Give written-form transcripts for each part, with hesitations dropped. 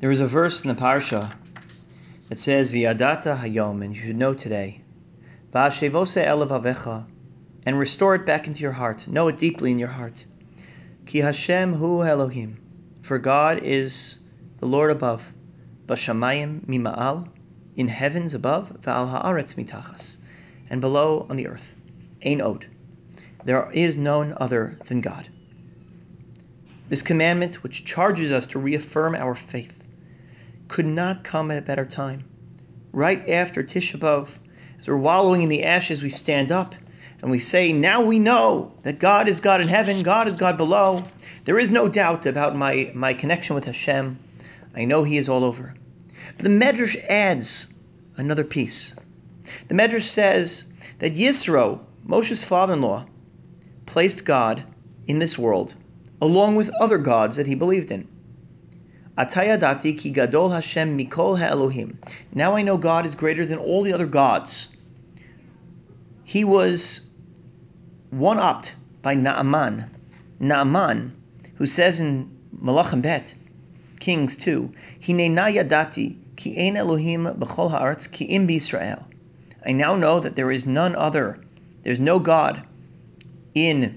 There is a verse in the Parsha that says, V'yadata hayom, and you should know today, V'ashevose elav avecha, and restore it back into your heart. Know it deeply in your heart. Ki Hashem hu Elohim, for God is the Lord above, Bashamayim mima'al, in heavens above, V'al ha'aretz mitachas, and below on the earth. Ein od. There is none other than God. This commandment, which charges us to reaffirm our faith, could not come at a better time. Right after Tisha B'Av, as we're wallowing in the ashes, we stand up and we say, now we know that God is God in heaven, God is God below. There is no doubt about my connection with Hashem. I know He is all over. But the Medrash adds another piece. The Medrash says that Yisro, Moshe's father-in-law, placed God in this world along with other gods that he believed in. Atayadati ki gadol Hashem mikol ha'elohim. Now I know God is greater than all the other gods. He was one-upped by Naaman. Naaman, who says in Malachim Bet, Kings 2, Hinena yadati ki ein Elohim b'chol ha'aretz ki im b'Yisrael. I now know that there is none other, there's no God in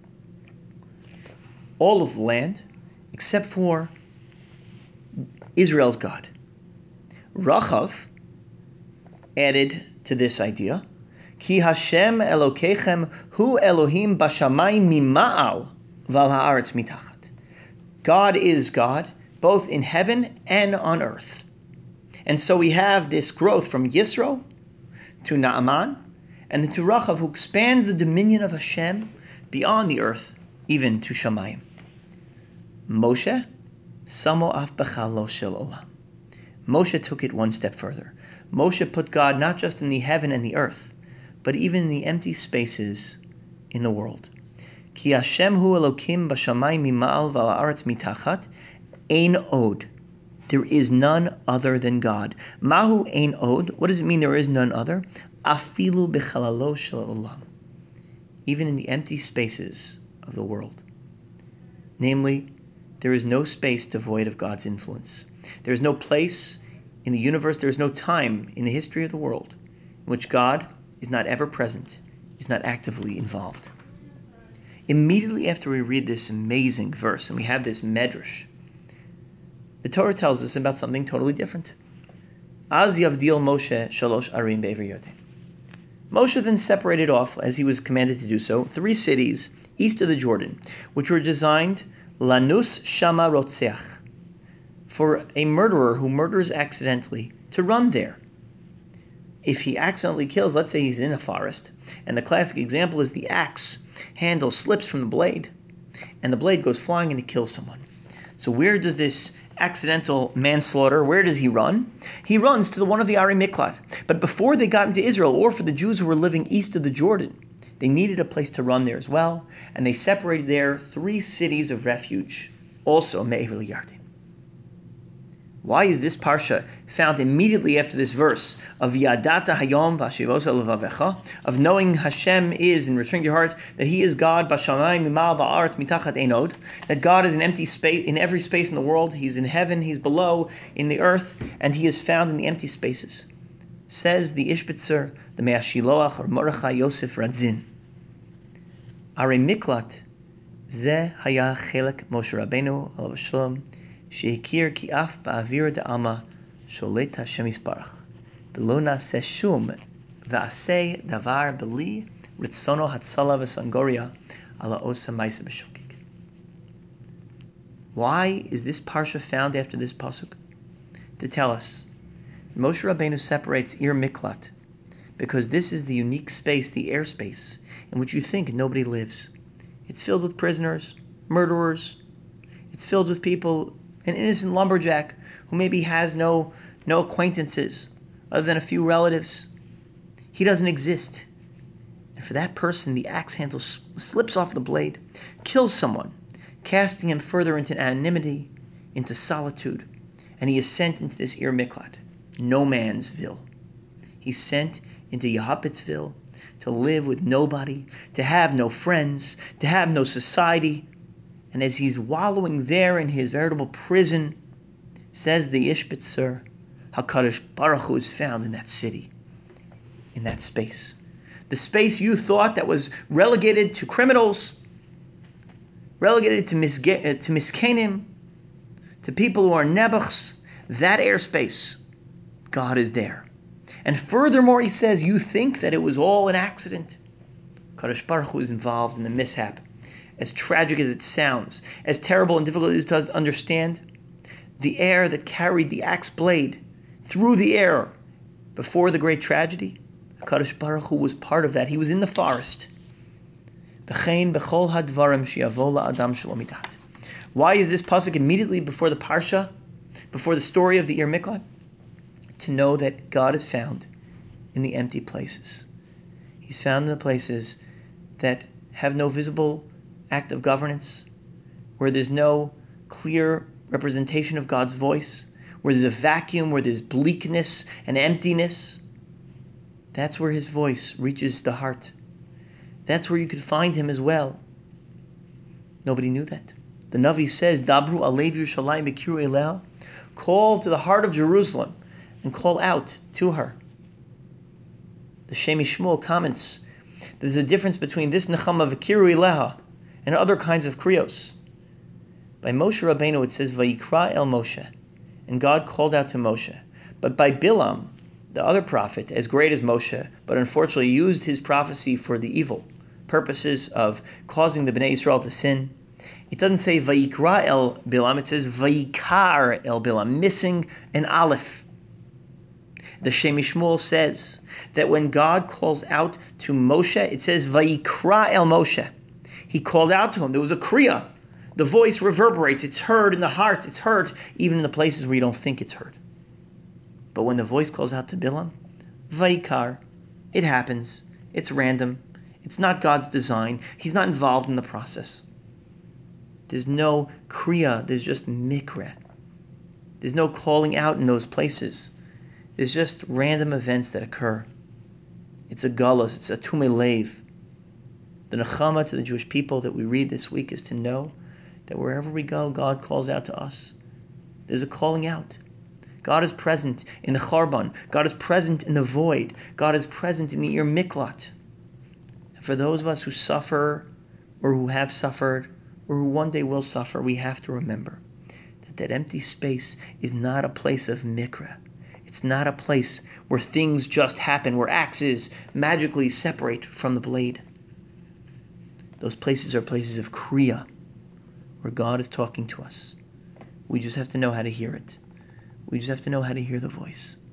all of the land except for Israel's God. Rachav added to this idea, Ki Hashem Elokechem hu Elohim bashamayim mima'al v'al ha'aretz mitachat. God is God, both in heaven and on earth. And so we have this growth from Yisro to Naaman, and then to Rachav, who expands the dominion of Hashem beyond the earth, even to Shamayim. Moshe, Samo af b'chalo shel olam. Moshe took it one step further. Moshe put God not just in the heaven and the earth, but even in the empty spaces in the world. Ki Hashem hu Elokim b'shamayim mima'al v'al ha'aretz mitachat, ein od. There is none other than God. Mahu ein od. What does it mean there is none other? Afilu b'chalalo shel olam. Even in the empty spaces of the world. Namely, there is no space devoid of God's influence. There is no place in the universe, there is no time in the history of the world in which God is not ever present, is not actively involved. Immediately after we read this amazing verse, and we have this medrash, the Torah tells us about something totally different. Az yavdil Moshe shalosh arim be'ever Yarden. Moshe then separated off, as he was commanded to do so, 3 cities east of the Jordan, which were designed lanus shama rotzeach, for a murderer who murders accidentally to run there. If he accidentally kills, let's say he's in a forest, and the classic example is the axe handle slips from the blade, and the blade goes flying and it kills someone. So where does this accidental manslaughter, where does he run? He runs to one of the Ari Miklat. But before they got into Israel, or for the Jews who were living east of the Jordan, they needed a place to run there as well, and they separated there 3 cities of refuge, also Me'ever Yarden. Why is this parsha found immediately after this verse of Yadata Hayom V'ashivos elav avecha, of knowing Hashem is, and returning to your heart, that He is God, Bashamayim mimal v'aretz mitachat ein od, that God is an empty space in every space in the world. He's in heaven, He's below in the earth, and He is found in the empty spaces. Says the Ishbitzer, the Me'ashiloach, or Mordechai Yosef Radzin, Are Miklat Ze Haya Chelek Moshe Rabbeinu alav shalom Shehikir ki af ba'avir da'ama sholet Hashem yisparach v'lo na'aseh shum v'aseh davar b'li ritzono hatzala v'sangoria ala osa ma'aseh b'shokik. Why is this parsha found after this pasuk? To tell us Moshe Rabbeinu separates Ir Miklat because this is the unique space, the airspace, in which you think nobody lives. It's filled with prisoners, murderers. It's filled with people, an innocent lumberjack who maybe has no acquaintances other than a few relatives. He doesn't exist. And for that person, the axe handle slips off the blade, kills someone, casting him further into anonymity, into solitude, and he is sent into this Ir Miklat, no man's ville. He's sent into Yehupitzville to live with nobody, to have no friends, to have no society. And as he's wallowing there in his veritable prison, Says the Ishbitzer, HaKadosh Baruch Hu is found in that city, in that space. The space you thought that was relegated to criminals, relegated to miskenim, to people who are nebuchs, that airspace, God is there. And furthermore, he says, you think that it was all an accident. Kadosh Baruch Hu is involved in the mishap. As tragic as it sounds, as terrible and difficult it is to understand, the air that carried the axe blade through the air before the great tragedy, Kadosh Baruch Hu was part of that. He was in the forest. Why is this pasuk immediately before the parsha, before the story of the Ir Miklat? To know that God is found in the empty places. He's found in the places that have no visible act of governance, where there's no clear representation of God's voice, where there's a vacuum, where there's bleakness and emptiness. That's where his voice reaches the heart. That's where you could find him as well. Nobody knew that. The Navi says, Dabru alev Yerushalayim b'kiru eleh, call to the heart of Jerusalem and call out to her. The Shemi Shmuel comments that there's a difference between this Nechama v'kiru eleha and other kinds of kriyos. By Moshe Rabbeinu it says, Vayikra el Moshe, and God called out to Moshe. But by Bilam, the other prophet, as great as Moshe, but unfortunately used his prophecy for the evil purposes of causing the Bnei Yisrael to sin, it doesn't say Vayikra el Bilam, it says Vayikar el Bilam, missing an aleph. The Shemi Shmuel says that when God calls out to Moshe, it says Vayikra el Moshe. He called out to him. There was a kriya. The voice reverberates. It's heard in the hearts. It's heard even in the places where you don't think it's heard. But when the voice calls out to Bilam, Vayikar, it happens. It's random. It's not God's design. He's not involved in the process. There's no kriya. There's just mikra. There's no calling out in those places. There's just random events that occur. It's a galus. It's a tumei lev. The nechama to the Jewish people that we read this week is to know that wherever we go, God calls out to us. There's a calling out. God is present in the Charban. God is present in the void. God is present in the Ir Miklat. For those of us who suffer, or who have suffered, or who one day will suffer, we have to remember that that empty space is not a place of mikra. It's not a place where things just happen, where axes magically separate from the blade. Those places are places of kriya, where God is talking to us. We just have to know how to hear it. We just have to know how to hear the voice.